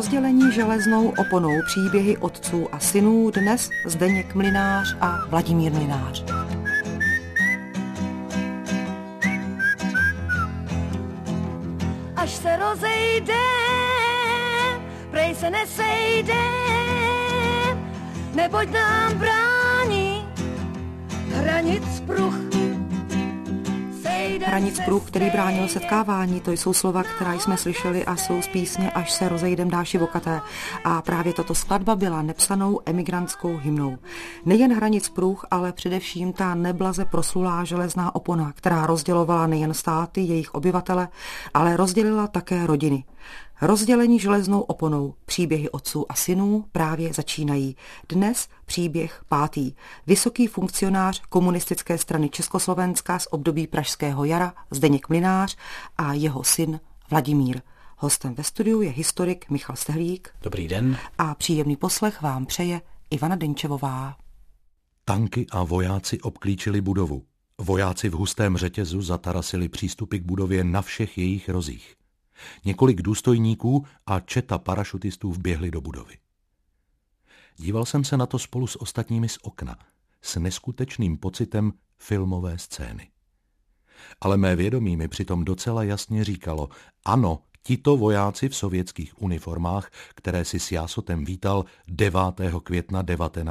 Rozdělení železnou oponou příběhy otců a synů dnes Zdeněk Mlynář a Vladimír Mlynář. Až se rozejde, prej se nesejde, neboť nám brání hranic pruh. Hranic pruh, který bránil setkávání, to jsou slova, která jsme slyšeli a jsou z písně Až se rozejdem dáši vokaté. A právě tato skladba byla nepsanou emigrantskou hymnou. Nejen hranic pruh, ale především ta neblaze proslulá železná opona, která rozdělovala nejen státy, jejich obyvatele, ale rozdělila také rodiny. Rozdělení železnou oponou. Příběhy otců a synů právě začínají. Dnes příběh 5. Vysoký funkcionář komunistické strany Československa z období Pražského jara Zdeněk Mlynář a jeho syn Vladimír. Hostem ve studiu je historik Michal Stehlík. Dobrý den. A příjemný poslech vám přeje Ivana Denčevová. Tanky a vojáci obklíčili budovu. Vojáci v hustém řetězu zatarasili přístupy k budově na všech jejich rozích. Několik důstojníků a četa parašutistů vběhli do budovy. Díval jsem se na to spolu s ostatními z okna, s neskutečným pocitem filmové scény. Ale mé vědomí mi přitom docela jasně říkalo, ano, tito vojáci v sovětských uniformách, které si s jásotem vítal 9. května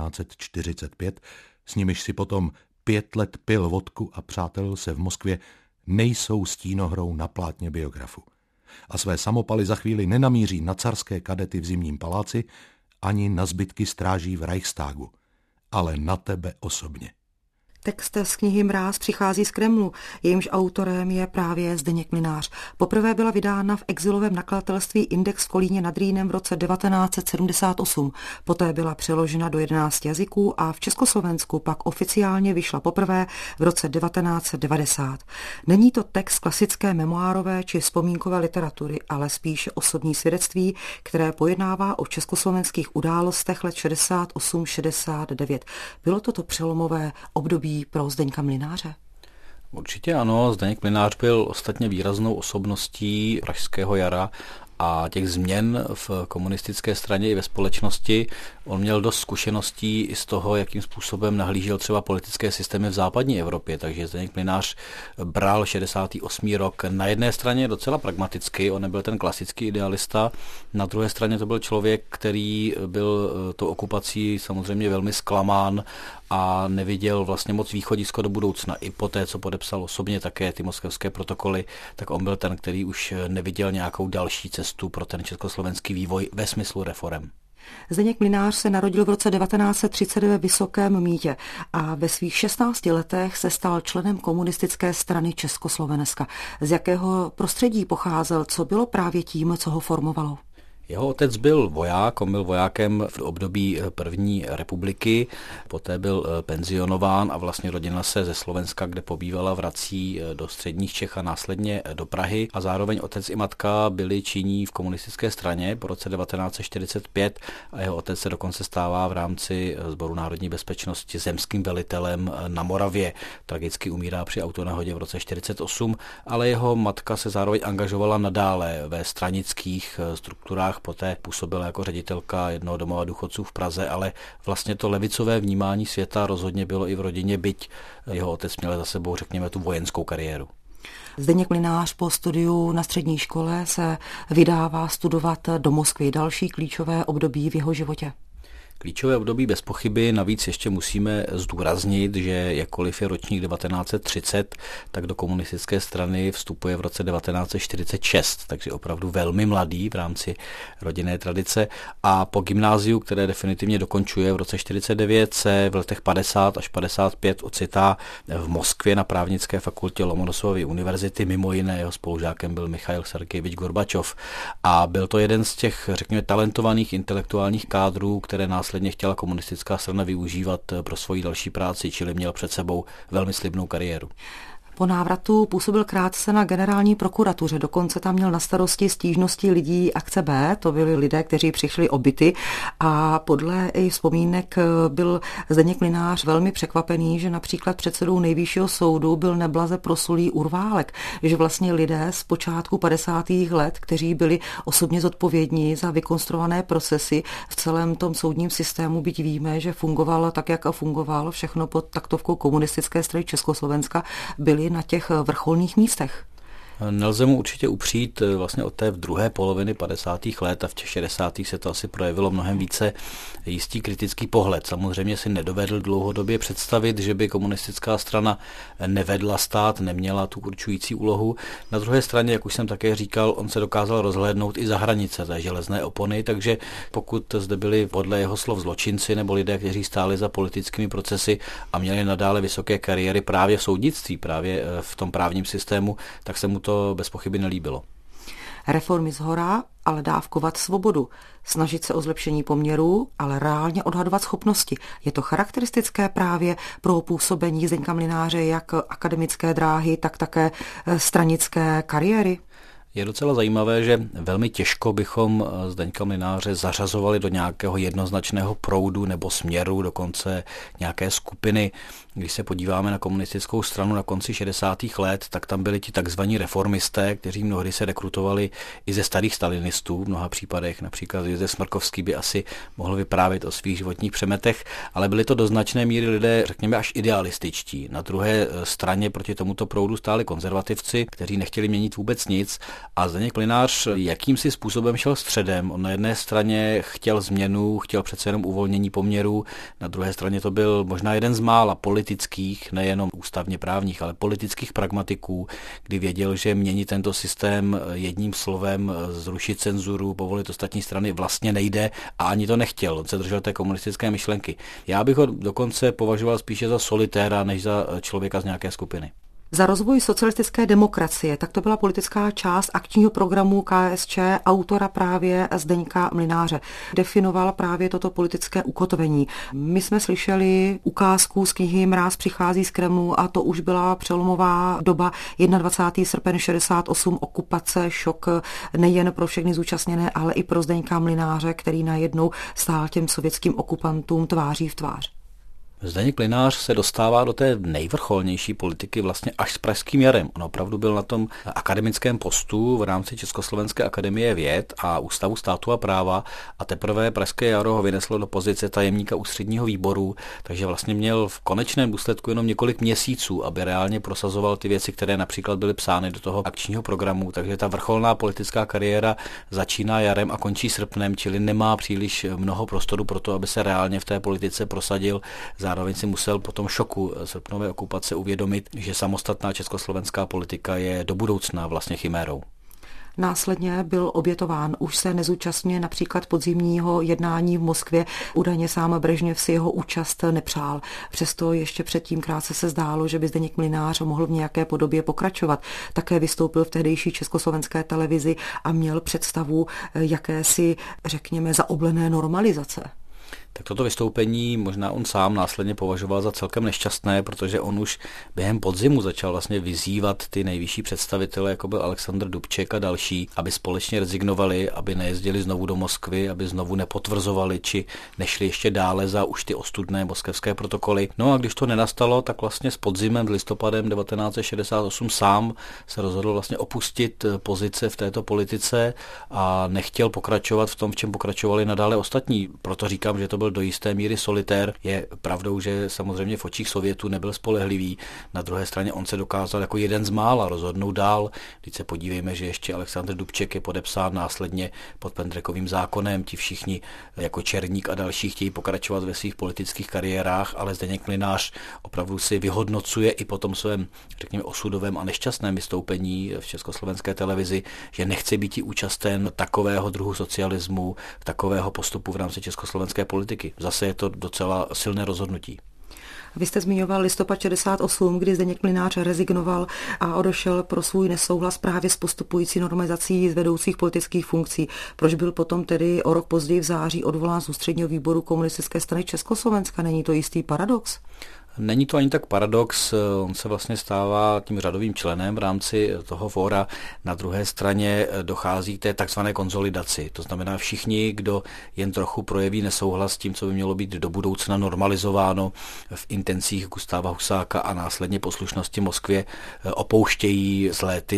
1945, s nimiž si potom 5 let pil vodku a přátelil se v Moskvě, nejsou stínohrou na plátně biografu. A své samopaly za chvíli nenamíří na carské kadety v Zimním paláci ani na zbytky stráží v Reichstagu, ale na tebe osobně. Text z knihy Mráz přichází z Kremlu, jejímž autorem je právě Zdeněk Mlynář. Poprvé byla vydána v exilovém nakladatelství Index v Kolíně nad Rýnem v roce 1978. Poté byla přeložena do 11 jazyků a v Československu pak oficiálně vyšla poprvé v roce 1990. Není to text klasické memoárové či vzpomínkové literatury, ale spíše osobní svědectví, které pojednává o československých událostech let 68-69. Bylo toto přelomové období pro Zdeňka Mlynáře? Určitě ano, Zdeněk Mlynář byl ostatně výraznou osobností Pražského jara a těch změn v komunistické straně i ve společnosti. On měl dost zkušeností i z toho, jakým způsobem nahlížel třeba politické systémy v západní Evropě, takže Zdeněk Mlynář bral 68. rok na jedné straně docela pragmaticky, on nebyl ten klasický idealista, na druhé straně to byl člověk, který byl tou okupací samozřejmě velmi zklamán a neviděl vlastně moc východisko do budoucna. I poté, co podepsal osobně také ty moskevské protokoly, tak on byl ten, který už neviděl nějakou další cestu pro ten československý vývoj ve smyslu reforem. Zdeněk Mlynář se narodil v roce 1930 ve Vysokém Mýtě a ve svých 16 letech se stal členem komunistické strany Československa. Z jakého prostředí pocházel, co bylo právě tím, co ho formovalo? Jeho otec byl voják, on byl vojákem v období první republiky, poté byl penzionován a vlastně rodina se ze Slovenska, kde pobývala, vrací do středních Čech a následně do Prahy a zároveň otec i matka byli činní v komunistické straně po roce 1945 a jeho otec se dokonce stává v rámci Sboru národní bezpečnosti zemským velitelem na Moravě. Tragicky umírá při autonehodě v roce 1948, ale jeho matka se zároveň angažovala nadále ve stranických strukturách. Poté působila jako ředitelka jednoho domova důchodců v Praze, ale vlastně to levicové vnímání světa rozhodně bylo i v rodině, byť jeho otec měl za sebou, řekněme, tu vojenskou kariéru. Zdeněk Mlynář po studiu na střední škole se vydává studovat do Moskvy. Další klíčové období v jeho životě. Klíčové období bez pochyby, navíc ještě musíme zdůraznit, že jakkoliv je ročník 1930, tak do komunistické strany vstupuje v roce 1946, takže opravdu velmi mladý v rámci rodinné tradice a po gymnáziu, které definitivně dokončuje v roce 1949, se v letech 50 až 55 ocitá v Moskvě na právnické fakultě Lomonosovovy univerzity, mimo jiné jeho spolužákem byl Michail Sergejevič Gorbačov a byl to jeden z těch, řekněme, talentovaných intelektuálních kádrů, které následně chtěla komunistická strana využívat pro svoji další práci, čili měl před sebou velmi slibnou kariéru. Po návratu působil krátce na generální prokuratuře, dokonce tam měl na starosti stížnosti lidí akce B, to byli lidé, kteří přišli o byty a podle i vzpomínek byl Zdeněk Mlynář velmi překvapený, že například předsedou Nejvyššího soudu byl neblaze proslulý Urválek, že vlastně lidé z počátku 50. let, kteří byli osobně zodpovědní za vykonstruované procesy v celém tom soudním systému, byť víme, že fungoval tak, jak fungoval, všechno pod taktovkou komunistické strany Československa, byli na těch vrcholných místech. Nelze mu určitě upřít vlastně od té druhé poloviny 50. let a v těch 60. se to asi projevilo mnohem více jistý kritický pohled. Samozřejmě si nedovedl dlouhodobě představit, že by komunistická strana nevedla stát, neměla tu určující úlohu. Na druhé straně, jak už jsem také říkal, on se dokázal rozhlédnout i za hranice té železné opony, takže pokud zde byli podle jeho slov zločinci nebo lidé, kteří stáli za politickými procesy a měli nadále vysoké kariéry právě v soudnictví, právě v tom právním systému, tak se mu to bez pochyby nelíbilo. Reformy zhora, ale dávkovat svobodu. Snažit se o zlepšení poměrů, ale reálně odhadovat schopnosti. Je to charakteristické právě pro působení Zdeňka Mlynáře jak akademické dráhy, tak také stranické kariéry? Je docela zajímavé, že velmi těžko bychom Zdeňka Mlynáře zařazovali do nějakého jednoznačného proudu nebo směru, dokonce nějaké skupiny. Když se podíváme na komunistickou stranu na konci 60. let, tak tam byli ti takzvaní reformisté, kteří mnohdy se rekrutovali i ze starých stalinistů v mnoha případech. Například Josef Smrkovský by asi mohl vyprávět o svých životních přemetech, ale byli to do značné míry lidé, řekněme, až idealističtí. Na druhé straně proti tomuto proudu stáli konzervativci, kteří nechtěli měnit vůbec nic. A Zdeněk Mlynář jakýmsi způsobem šel středem. On na jedné straně chtěl změnu, chtěl přece jenom uvolnění poměrů, na druhé straně to byl možná jeden z mála politických, nejenom ústavně právních, ale politických pragmatiků, kdy věděl, že měnit tento systém jedním slovem, zrušit cenzuru, povolit ostatní strany vlastně nejde a ani to nechtěl. On se držel té komunistické myšlenky. Já bych ho dokonce považoval spíše za solitéra, než za člověka z nějaké skupiny. Za rozvoj socialistické demokracie, tak to byla politická část akčního programu KSČ autora právě Zdeňka Mlynáře. Definoval právě toto politické ukotvení. My jsme slyšeli ukázku z knihy Mráz přichází z Kremlu a to už byla přelomová doba 21. srpen 68, okupace, šok nejen pro všechny zúčastněné, ale i pro Zdeňka Mlynáře, který najednou stál těm sovětským okupantům tváří v tvář. Zdeněk Mlynář se dostává do té nejvrcholnější politiky vlastně až s Pražským jarem. On opravdu byl na tom akademickém postu v rámci Československé akademie věd a Ústavu státu a práva a teprve Pražské jaro ho vyneslo do pozice tajemníka ústředního výboru, takže vlastně měl v konečném důsledku jenom několik měsíců, aby reálně prosazoval ty věci, které například byly psány do toho akčního programu, takže ta vrcholná politická kariéra začíná jarem a končí srpnem, čili nemá příliš mnoho prostoru pro to, aby se reálně v té politice prosadil. Zároveň si musel po tom šoku srpnové okupace uvědomit, že samostatná československá politika je do budoucna vlastně chimérou. Následně byl obětován. Už se nezúčastňuje například podzimního jednání v Moskvě. Údajně sám Brežněv si jeho účast nepřál. Přesto ještě předtím krátce se zdálo, že by Zdeněk Mlynář mohl v nějaké podobě pokračovat. Také vystoupil v tehdejší československé televizi a měl představu jakési, řekněme, zaoblené normalizace. Tak toto vystoupení možná on sám následně považoval za celkem nešťastné, protože on už během podzimu začal vlastně vyzývat ty nejvyšší představitele, jako byl Alexandr Dubček a další, aby společně rezignovali, aby nejezdili znovu do Moskvy, aby znovu nepotvrzovali, či nešli ještě dále za už ty ostudné moskevské protokoly. No a když to nenastalo, tak vlastně s podzimem, s listopadem 1968 sám se rozhodl vlastně opustit pozice v této politice a nechtěl pokračovat v tom, v čem pokračovali nadále ostatní. Proto říkám, že to byl do jisté míry solitér. Je pravdou, že samozřejmě v očích Sovětů nebyl spolehlivý. Na druhé straně on se dokázal jako jeden z mála rozhodnout dál. Když se podívejme, že ještě Alexandr Dubček je podepsán následně pod Pendrekovým zákonem. Ti všichni jako Černík a další chtějí pokračovat ve svých politických kariérách, ale Zdeněk Mlynář opravdu si vyhodnocuje i po tom svém, řekněme, osudovém a nešťastném vystoupení v československé televizi, že nechce být účasten takového druhu socialismu, takového postupu v rámci československé politiky. Zase je to docela silné rozhodnutí. Vy jste zmiňoval listopad 68, kdy Zdeněk Mlynář rezignoval a odešel pro svůj nesouhlas právě s postupující normalizací z vedoucích politických funkcí. Proč byl potom tedy o rok později v září odvolán z ústředního výboru Komunistické strany Československa? Není to jistý paradox? Není to ani tak paradox, on se vlastně stává tím řadovým členem v rámci toho fóra. Na druhé straně dochází k té takzvané konsolidaci. To znamená všichni, kdo jen trochu projeví nesouhlas s tím, co by mělo být do budoucna normalizováno v intencích Gustáva Husáka a následně poslušnosti Moskvě, opouštějí z léty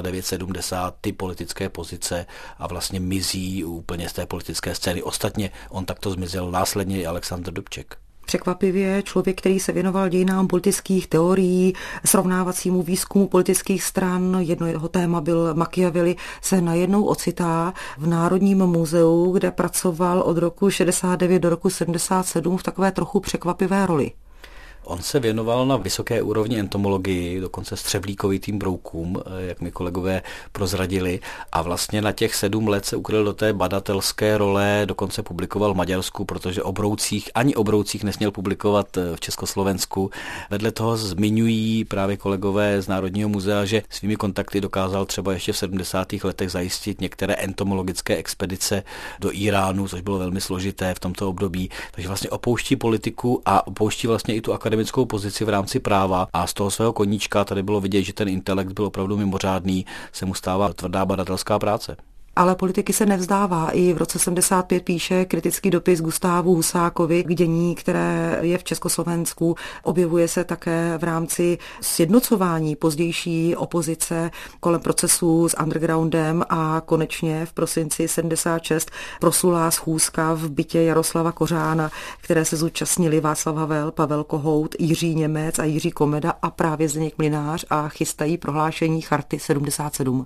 69-70 ty politické pozice a vlastně mizí úplně z té politické scény. Ostatně on takto zmizel následně i Alexandr Dubček. Překvapivě člověk, který se věnoval dějinám politických teorií, srovnávacímu výzkumu politických stran, jedno jeho téma byl Machiavelli, se najednou ocitá v Národním muzeu, kde pracoval od roku 69 do roku 77 v takové trochu překvapivé roli. On se věnoval na vysoké úrovni entomologii, dokonce střevlíkovitým broukům, jak mi kolegové prozradili, a vlastně na těch 7 let se ukryl do té badatelské role, dokonce publikoval v Maďarsku, protože ani o broucích nesměl publikovat v Československu. Vedle toho zmiňují právě kolegové z Národního muzea, že svými kontakty dokázal třeba ještě v 70. letech zajistit některé entomologické expedice do Iránu, což bylo velmi složité v tomto období. Takže vlastně opouští politiku a opouští vlastně i tu akademickou pozici v rámci práva a z toho svého koníčka tady bylo vidět, že ten intelekt byl opravdu mimořádný, se mu stává tvrdá badatelská práce. Ale politiky se nevzdává. I v roce 75 píše kritický dopis Gustávu Husákovi k dění, které je v Československu. Objevuje se také v rámci sjednocování pozdější opozice kolem procesů s undergroundem a konečně v prosinci 76 proslulá schůzka v bytě Jaroslava Kořána, které se zúčastnili Václav Havel, Pavel Kohout, Jiří Němec a Jiří Komeda a právě Zdeněk Mlynář a chystají prohlášení Charty 77.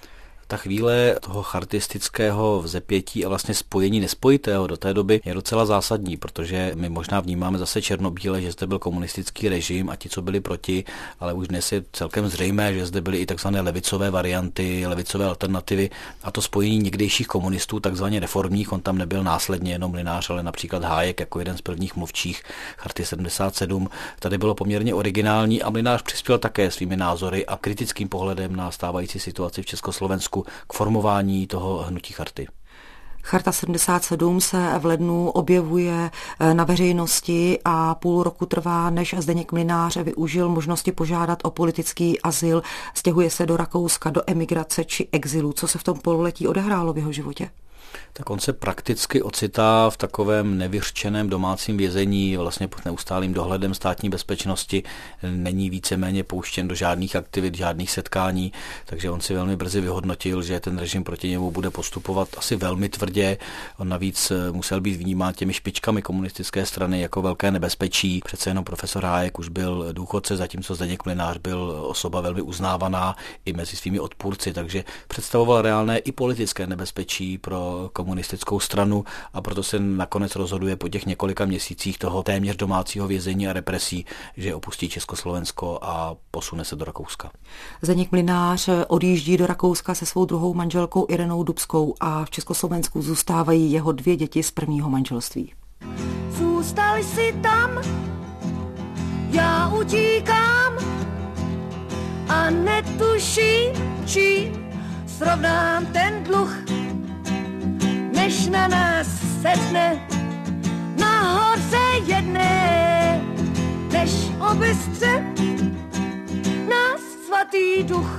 Ta chvíle toho chartistického vzepětí a vlastně spojení nespojitého do té doby je docela zásadní, protože my možná vnímáme zase černobíle, že zde byl komunistický režim a ti, co byli proti, ale už dnes je celkem zřejmé, že zde byly i takzvané levicové varianty, levicové alternativy a to spojení někdejších komunistů, takzvaně reformních, on tam nebyl následně jenom Mlynář, ale například Hájek jako jeden z prvních mluvčích Charty 77, tady bylo poměrně originální a Mlynář přispěl také svými názory a kritickým pohledem na stávající situaci v Československu k formování toho hnutí charty. Charta 77 se v lednu objevuje na veřejnosti a půl roku trvá, než Zdeněk Mlynář využil možnosti požádat o politický azyl, stěhuje se do Rakouska, do emigrace či exilu. Co se v tom pololetí odehrálo v jeho životě? Tak on se prakticky ocitá v takovém nevyřčeném domácím vězení, vlastně pod neustálým dohledem státní bezpečnosti, není víceméně pouštěn do žádných aktivit, žádných setkání, takže on si velmi brzy vyhodnotil, že ten režim proti němu bude postupovat asi velmi tvrdě. On navíc musel být vnímán těmi špičkami komunistické strany jako velké nebezpečí. Přece jenom profesor Hájek už byl důchodce, zatímco Zdeněk Mlynář byl osoba velmi uznávaná i mezi svými odpůrci, takže představoval reálné i politické nebezpečí pro komunistickou stranu a proto se nakonec rozhoduje po těch několika měsících toho téměř domácího vězení a represí, že opustí Československo a posune se do Rakouska. Zdeněk Mlynář odjíždí do Rakouska se svou druhou manželkou Irenou Dubskou a v Československu zůstávají jeho 2 děti z prvního manželství. Zůstali si tam, já utíkám a netuším, čím srovnám ten dluh, než na nás sedne nahoře jedné, než obystře nás svatý duch.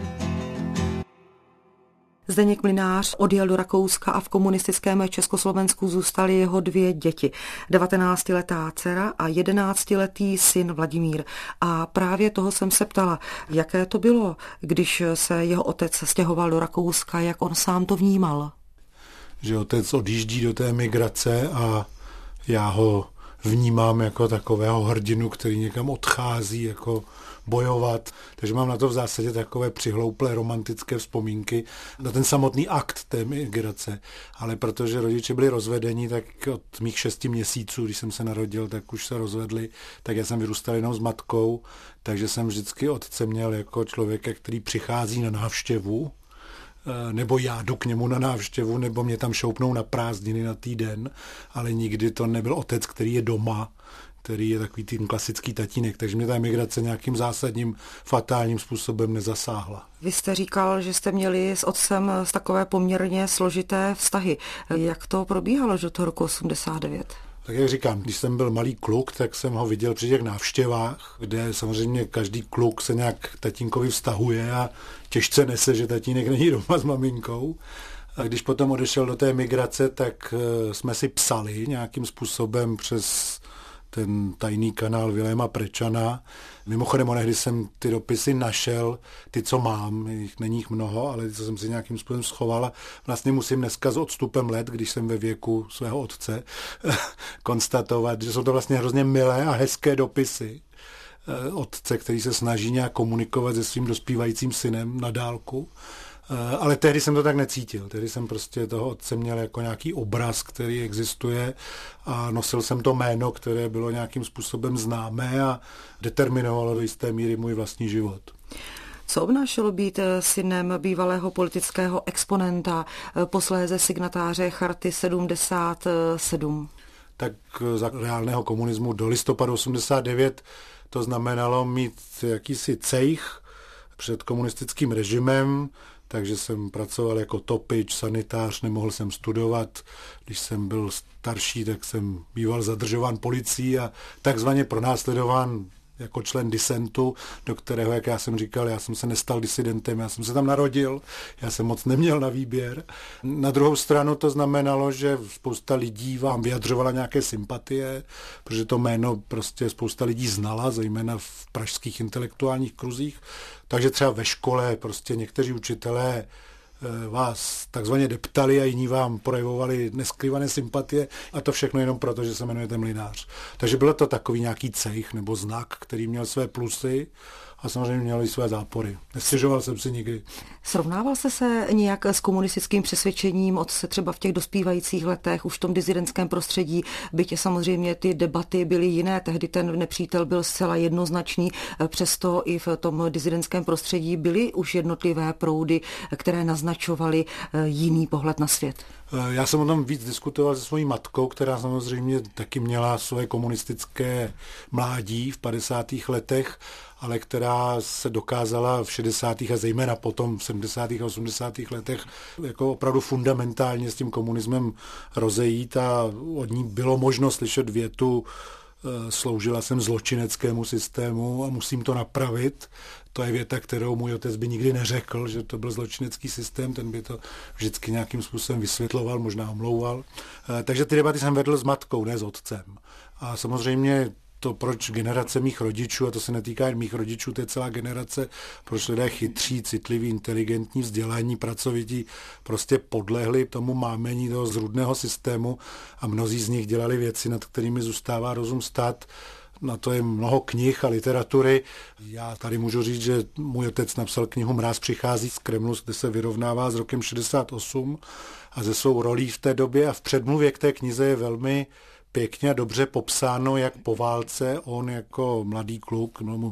Zdeněk Mlynář odjel do Rakouska a v komunistickém Československu zůstaly jeho 2 děti. 19letá dcera a 11letý syn Vladimír. A právě toho jsem se ptala, jaké to bylo, když se jeho otec stěhoval do Rakouska, jak on sám to vnímal. Že otec odjíždí do té migrace a já ho vnímám jako takového hrdinu, který někam odchází, jako bojovat. Takže mám na to v zásadě takové přihlouplé romantické vzpomínky na ten samotný akt té migrace. Ale protože rodiče byli rozvedeni, tak od mých 6 měsíců, když jsem se narodil, tak už se rozvedli, tak já jsem vyrůstal jenom s matkou, takže jsem vždycky otce měl jako člověka, který přichází na návštěvu, nebo já jdu k němu na návštěvu, nebo mě tam šoupnou na prázdniny na týden, ale nikdy to nebyl otec, který je doma, který je takový ten klasický tatínek, takže mě ta emigrace nějakým zásadním, fatálním způsobem nezasáhla. Vy jste říkal, že jste měli s otcem takové poměrně složité vztahy. Jak to probíhalo do toho roku 89? Tak jak říkám, když jsem byl malý kluk, tak jsem ho viděl při těch návštěvách, kde samozřejmě každý kluk se nějak tatínkovi vztahuje a těžce nese, že tatínek není doma s maminkou. A když potom odešel do té migrace, tak jsme si psali nějakým způsobem přes ten tajný kanál Viléma Prečana. Mimochodem, onehdy jsem ty dopisy našel, ty, co mám, není jich mnoho, ale ty, co jsem si nějakým způsobem schoval. A vlastně musím dneska s odstupem let, když jsem ve věku svého otce, konstatovat, že jsou to vlastně hrozně milé a hezké dopisy otce, který se snaží nějak komunikovat se svým dospívajícím synem na dálku. Ale tehdy jsem to tak necítil. Tehdy jsem prostě toho otce měl jako nějaký obraz, který existuje a nosil jsem to jméno, které bylo nějakým způsobem známé a determinovalo do jisté míry můj vlastní život. Co obnášelo být synem bývalého politického exponenta, posléze signatáře Charty 77? Tak za reálného komunismu do listopadu 89 to znamenalo mít jakýsi cejch před komunistickým režimem, takže jsem pracoval jako topič, sanitář, nemohl jsem studovat. Když jsem byl starší, tak jsem býval zadržován policií a takzvaně pronásledován jako člen disentu, do kterého, jak já jsem říkal, já jsem se nestal disidentem, já jsem se tam narodil, já jsem moc neměl na výběr. Na druhou stranu to znamenalo, že spousta lidí vám vyjadřovala nějaké sympatie, protože to jméno prostě spousta lidí znala, zejména v pražských intelektuálních kruzích. Takže třeba ve škole prostě někteří učitelé vás takzvaně deptali a jiní vám projevovali neskrývané sympatie a to všechno jenom proto, že se jmenujete Mlynář. Takže bylo to takový nějaký cejch nebo znak, který měl své plusy a samozřejmě měl i své zápory. Nestěžoval jsem si nikdy. Srovnával jste se nějak s komunistickým přesvědčením otce třeba v těch dospívajících letech, už v tom disidentském prostředí, byť samozřejmě ty debaty byly jiné, tehdy ten nepřítel byl zcela jednoznačný, přesto i v tom disidentském prostředí byly už jednotlivé proudy, které naznačovaly jiný pohled na svět. Já jsem o tom víc diskutoval se svojí matkou, která samozřejmě taky měla své komunistické mládí v 50. letech, ale která se dokázala v 60. a zejména potom v 70. a 80. letech jako opravdu fundamentálně s tím komunismem rozejít a od ní bylo možno slyšet větu: sloužila jsem zločineckému systému a musím to napravit. To je věta, kterou můj otec by nikdy neřekl, že to byl zločinecký systém, ten by to vždycky nějakým způsobem vysvětloval, možná omlouval. Takže ty debaty jsem vedl s matkou, ne s otcem. A samozřejmě to, proč generace mých rodičů, a to se netýká jen mých rodičů, to je celá generace, proč lidé chytří, citliví, inteligentní, vzdělání, pracovití, prostě podlehli tomu mámení toho zrůdného systému a mnozí z nich dělali věci, nad kterými zůstává rozum stát. Na to je mnoho knih a literatury. Já tady můžu říct, že můj otec napsal knihu Mráz přichází z Kremlu, kde se vyrovnává s rokem 68 a ze svou rolí v té době a v předmluvě k té knize je velmi pěkně a dobře popsáno, jak po válce on jako mladý kluk, mu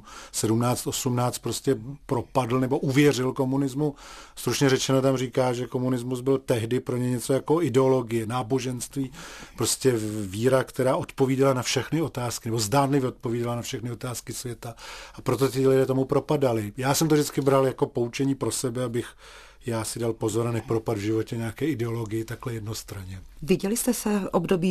17-18 prostě propadl nebo uvěřil komunismu. Stručně řečeno tam říká, že komunismus byl tehdy pro ně něco jako ideologie, náboženství, prostě víra, která odpovídala na všechny otázky, nebo zdánlivě odpovídala na všechny otázky světa. A proto ty lidé tomu propadali. Já jsem to vždycky bral jako poučení pro sebe, abych já si dal pozor a nepropad v životě nějaké ideologii takhle jednostranně. Viděli jste se období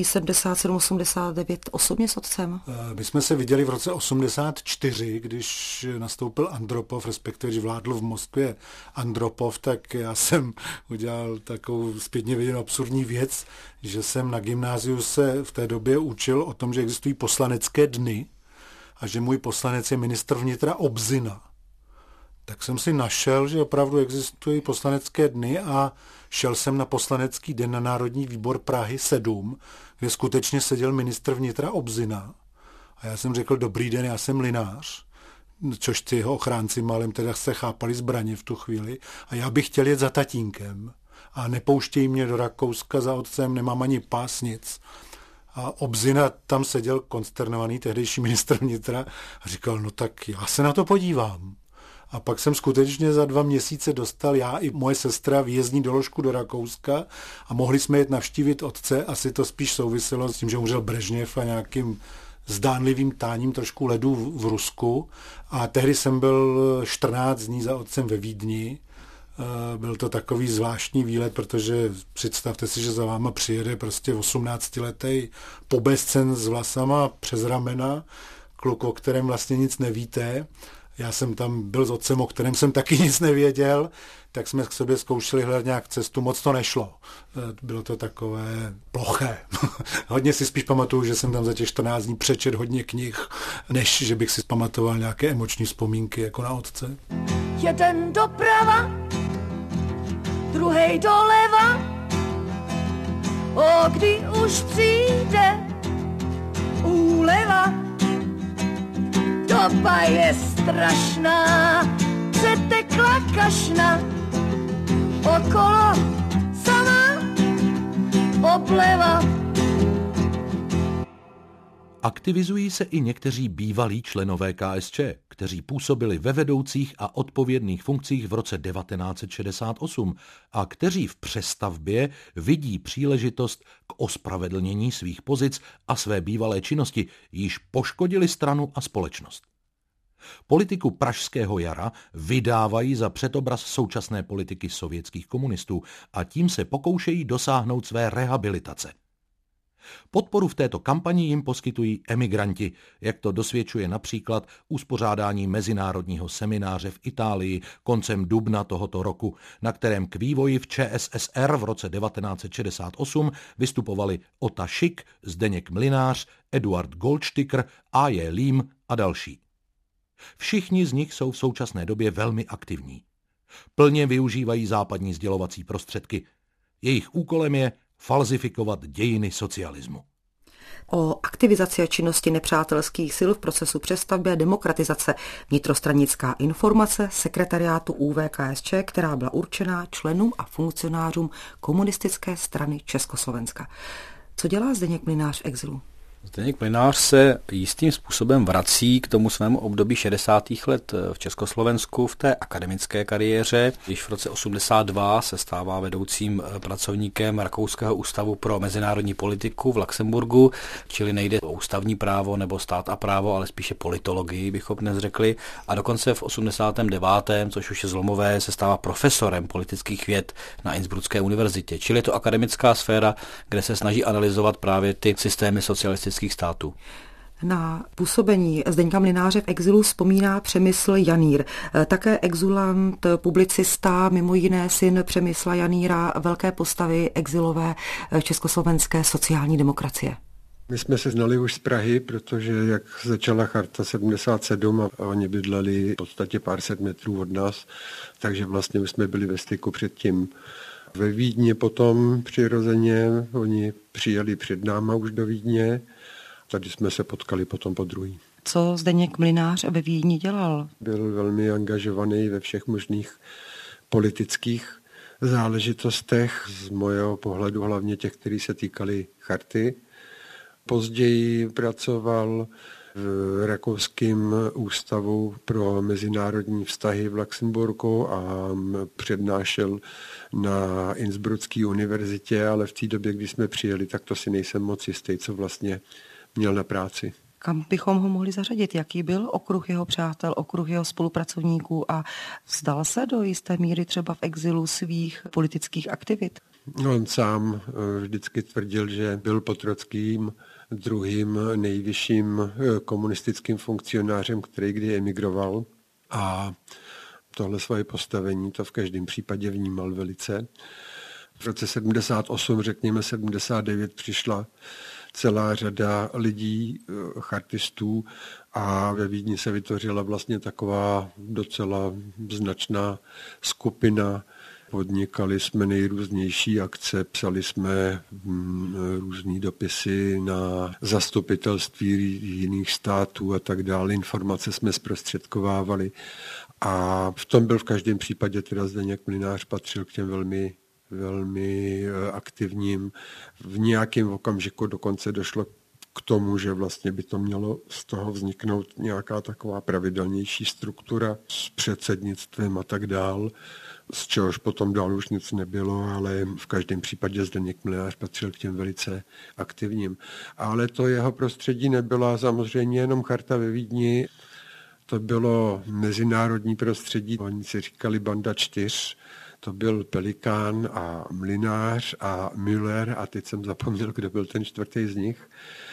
77-89 osobně s otcem? My jsme se viděli v roce 84, když nastoupil Andropov, respektive když vládl v Moskvě Andropov, tak já jsem udělal takovou zpětně viděnou absurdní věc, že jsem na gymnáziu se v té době učil o tom, že existují poslanecké dny a že můj poslanec je ministr vnitra Obzina. Tak jsem si našel, že opravdu existují poslanecké dny a šel jsem na poslanecký den na Národní výbor Prahy 7, kde skutečně seděl ministr vnitra Obzina. A já jsem řekl: dobrý den, já jsem Mlynář, což ty jeho ochránci málem teda se chápali zbraně v tu chvíli. A já bych chtěl jet za tatínkem a nepouštějí mě do Rakouska za otcem, nemám ani pás, nic. A Obzina tam seděl konsternovaný, tehdejší ministr vnitra, a říkal: no tak já se na to podívám. A pak jsem skutečně za 2 měsíce dostal já i moje sestra výjezdní doložku do Rakouska a mohli jsme jet navštívit otce. Asi to spíš souviselo s tím, že umřel Brežněv a nějakým zdánlivým táním trošku ledu v Rusku. A tehdy jsem byl 14 dní za otcem ve Vídni Byl to takový zvláštní výlet, protože představte si, že za váma přijede prostě 18letý pobescen s vlasama přes ramena, kluk, o kterém vlastně nic nevíte. Já jsem tam byl s otcem, o kterém jsem taky nic nevěděl, tak jsme k sobě zkoušeli hledat nějak cestu, moc to nešlo. Bylo to takové ploché. Hodně si spíš pamatuju, že jsem tam za těch 14 dní přečet hodně knih, než že bych si pamatoval nějaké emoční vzpomínky jako na otce. Jeden doprava, druhej doleva, kdy už přijde úleva. Doba je strašná, přetekla kašna, okolo sama obleva. Aktivizují se i někteří bývalí členové KSČ, kteří působili ve vedoucích a odpovědných funkcích v roce 1968 a kteří v přestavbě vidí příležitost k ospravedlnění svých pozic a své bývalé činnosti, již poškodili stranu a společnost. Politiku Pražského jara vydávají za předobraz současné politiky sovětských komunistů a tím se pokoušejí dosáhnout své rehabilitace. Podporu v této kampani jim poskytují emigranti, jak to dosvědčuje například uspořádání mezinárodního semináře v Itálii koncem dubna tohoto roku, na kterém k vývoji v ČSSR v roce 1968 vystupovali Ota Šik, Zdeněk Mlynář, Eduard Goldsticker, A.J. Lím a další. Všichni z nich jsou v současné době velmi aktivní. Plně využívají západní sdělovací prostředky. Jejich úkolem je falzifikovat dějiny socialismu. O aktivizaci a činnosti nepřátelských sil v procesu přestavby a demokratizace vnitrostranická informace sekretariátu ÚVKSČ, která byla určená členům a funkcionářům Komunistické strany Československa. Co dělá Zdeněk Mlynář v exilu? Zdeněk Mlynář se jistým způsobem vrací k tomu svému období 60. let v Československu v té akademické kariéře. Již v roce 82 se stává vedoucím pracovníkem Rakouského ústavu pro mezinárodní politiku v Luxemburgu, čili nejde o ústavní právo nebo stát a právo, ale spíše politologii, bychom dnes řekli. A dokonce v 89., což už je zlomové, se stává profesorem politických věd na Innsbrucké univerzitě. Čili je to akademická sféra, kde se snaží analyzovat právě ty systémy socialistických států. Na působení Zdeňka Mlynáře v exilu vzpomíná Přemysl Janýr. Také exilant, publicista, mimo jiné syn Přemysla Janýra, velké postavy exilové československé sociální demokracie. My jsme se znali už z Prahy, protože jak začala Charta 77 a oni bydleli v podstatě pár set metrů od nás, takže vlastně my jsme byli ve styku předtím. Ve Vídni potom přirozeně, oni přijeli před náma už do Vídně, tady jsme se potkali potom po druhý. Co Zdeněk Mlynář ve Vídni dělal? Byl velmi angažovaný ve všech možných politických záležitostech, z mého pohledu hlavně těch, které se týkaly charty. Později pracoval v Rakouském ústavu pro mezinárodní vztahy v Luxemburku a přednášel na Innsbrucké univerzitě, ale v té době, kdy jsme přijeli, tak to si nejsem moc jistý, co vlastně měl na práci. Kam bychom ho mohli zařadit? Jaký byl okruh jeho přátel, okruh jeho spolupracovníků a vzdal se do jisté míry třeba v exilu svých politických aktivit? On sám vždycky tvrdil, že byl pod Trockým druhým nejvyšším komunistickým funkcionářem, který kdy emigroval, a tohle svoje postavení to v každém případě vnímal velice. V roce 78, řekněme 79, přišla celá řada lidí, chartistů, a ve Vídni se vytvořila vlastně taková docela značná skupina. Podnikali jsme nejrůznější akce, psali jsme různý dopisy na zastupitelství jiných států a tak dále. Informace jsme zprostředkovávali a v tom byl v každém případě teda Zdeněk Mlynář, patřil k těm velmi aktivním. V nějakém okamžiku dokonce došlo k tomu, že vlastně by to mělo z toho vzniknout nějaká taková pravidelnější struktura s předsednictvem a tak dál, z čehož potom dál už nic nebylo, ale v každém případě Zdeněk Mlynář patřil k těm velice aktivním. Ale to jeho prostředí nebyla samozřejmě jenom Charta ve Vídni, to bylo mezinárodní prostředí, oni si říkali Banda 4, to byl Pelikán a Mlynář a Müller a teď jsem zapomněl, kdo byl ten čtvrtý z nich.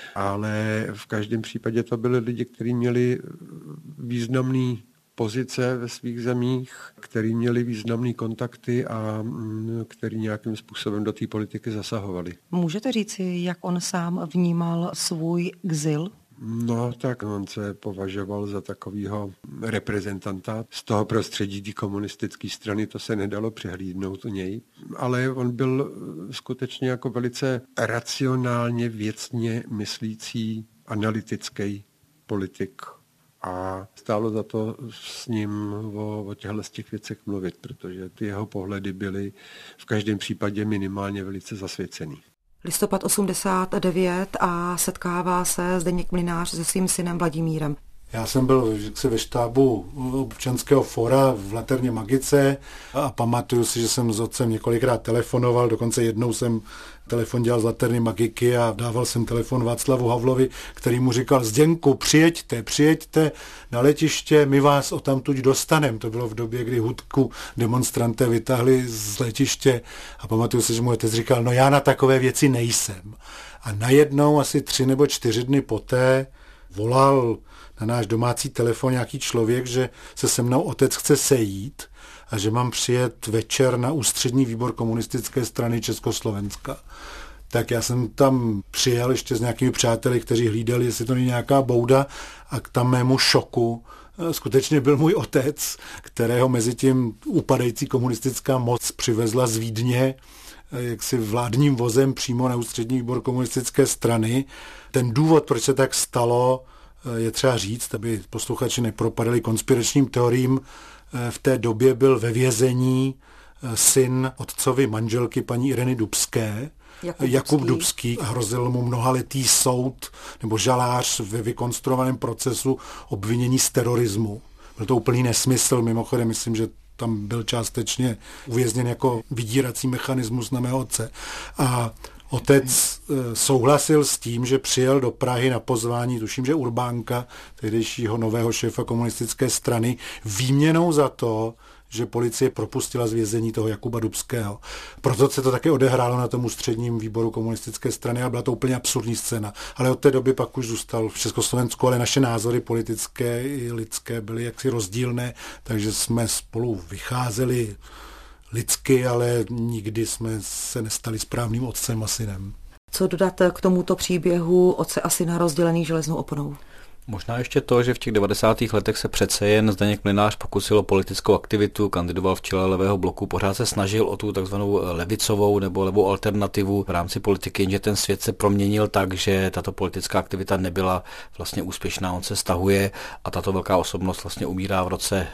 Ale v každém případě to byli lidi, kteří měli významné pozice ve svých zemích, kteří měli významné kontakty a kteří nějakým způsobem do té politiky zasahovali. Můžete říci, jak on sám vnímal svůj exil? No, tak on se považoval za takového reprezentanta z toho prostředí té komunistické strany, to se nedalo přehlídnout u něj, ale on byl skutečně jako velice racionálně, věcně myslící, analytický politik a stálo za to s ním o těchto těch věcech mluvit, protože ty jeho pohledy byly v každém případě minimálně velice zasvěcený. Listopad 89 a setkává se Zdeněk Mlynář se svým synem Vladimírem. Já jsem byl ve štábu občanského fóra v Laterně Magice a pamatuju si, že jsem s otcem několikrát telefonoval, dokonce jednou jsem telefon dělal z Laterny Magiky a dával jsem telefon Václavu Havlovi, který mu říkal: Zděňku, přijeďte na letiště, my vás odtamtud dostaneme. To bylo v době, kdy hudku demonstranté vytáhli z letiště a pamatuju si, že mu otec říkal: no já na takové věci nejsem. A najednou asi 3 nebo 4 dny poté volal na náš domácí telefon nějaký člověk, že se se mnou otec chce sejít a že mám přijet večer na ústřední výbor komunistické strany Československa. Tak já jsem tam přijel ještě s nějakými přáteli, kteří hlídali, jestli to není nějaká bouda, a k tam mému šoku skutečně byl můj otec, kterého mezi tím upadající komunistická moc přivezla z Vídně jaksi vládním vozem přímo na ústřední výbor komunistické strany. Ten důvod, proč se tak stalo, je třeba říct, aby posluchači nepropadali konspiračním teoriím. V té době byl ve vězení syn otcovy manželky paní Ireny Dubské, Jakub Dubský. Hrozil mu mnohaletý soud nebo žalář ve vykonstruovaném procesu obvinění z terorismu. Byl to úplný nesmysl, mimochodem myslím, že tam byl částečně uvězněn jako vydírací mechanismus na mého otce. A otec souhlasil s tím, že přijel do Prahy na pozvání, tuším, že Urbánka, tehdejšího nového šéfa komunistické strany, výměnou za to, že policie propustila z vězení toho Jakuba Dubského. Proto se to také odehrálo na tom ústředním výboru komunistické strany a byla to úplně absurdní scéna. Ale od té doby pak už zůstal v Československu, ale naše názory politické i lidské byly jaksi rozdílné, takže jsme spolu vycházeli lidsky, ale nikdy jsme se nestali správným otcem a synem. Co dodat k tomuto příběhu otce a syna rozdělený železnou oponou? Možná ještě to, že v těch 90. letech se přece jen Zdeněk Mlynář pokusil o politickou aktivitu, kandidoval v čele levého bloku, pořád se snažil o tu takzvanou levicovou nebo levou alternativu v rámci politiky, jenže ten svět se proměnil tak, že tato politická aktivita nebyla vlastně úspěšná, on se stahuje a tato velká osobnost vlastně umírá v roce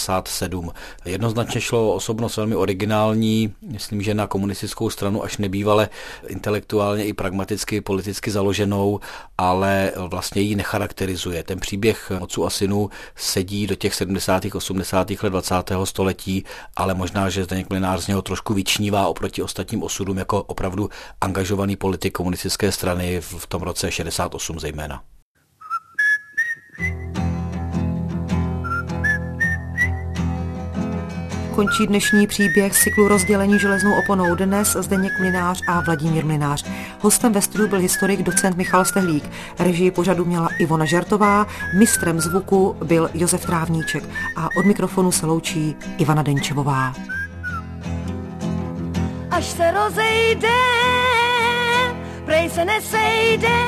97. Jednoznačně šlo o osobnost velmi originální, myslím, že na komunistickou stranu až nebývale intelektuálně i pragmaticky politicky založenou, ale vlastně ji necharakterizuje. Ten příběh otců a synů sedí do těch 70. 80. let 20. století, ale možná, že Zdeněk Mlynář z něho trošku vyčnívá oproti ostatním osudům jako opravdu angažovaný politik komunistické strany v tom roce 68 zejména. Končí dnešní příběh z cyklu Rozdělení železnou oponou. Dnes Zdeněk Mlynář a Vladimír Mlynář. Hostem ve studiu byl historik docent Michal Stehlík. Režii pořadu měla Ivona Žertová, mistrem zvuku byl Josef Trávníček a od mikrofonu se loučí Ivana Denčevová. Až se rozejde, prej se nesejde,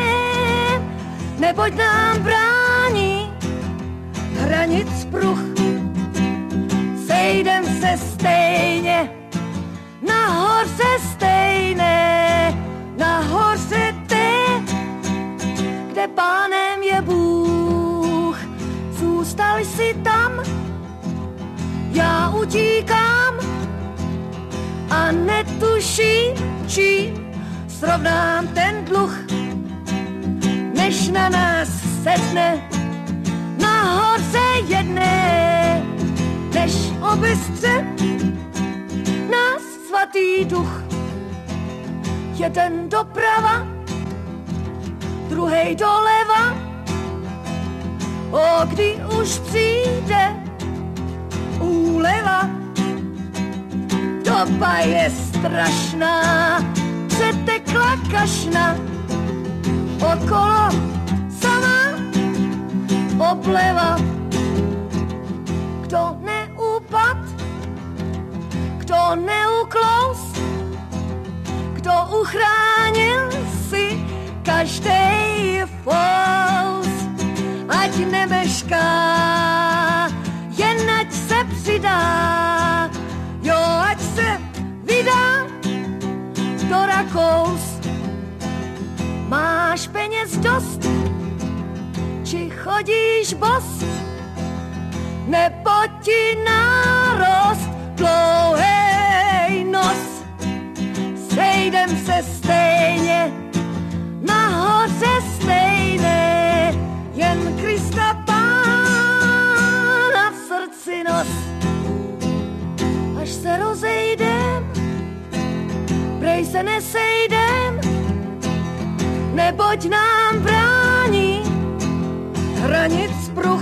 neboť nám brání hranic pruh. Sejdem se stejně, nahoře stejné, nahoře teď, kde pánem je Bůh. Zůstal jsi tam, já utíkám a netuším, čím srovnám ten dluh, než na nás sedne nahoře jedné, než obystře nás svatý duch. Jeden doprava, druhej doleva, kdy už přijde úleva, Stopa je strašná, přetekla kašna, okolo sama obleva. Kdo neupad, kdo neuklous, kdo uchránil si každej fous, ať nemešká, jen ať se přidá, jo, ať se vydá do Rakous. Máš peněz dost, či chodíš bos, nebo ti nárost dlouhej nos. Sejdem se stejně, nahoře stejné, jen Krista Pána v srdci nos. Až se rozejdem, prej se nesejdem, neboť nám brání hranic průh.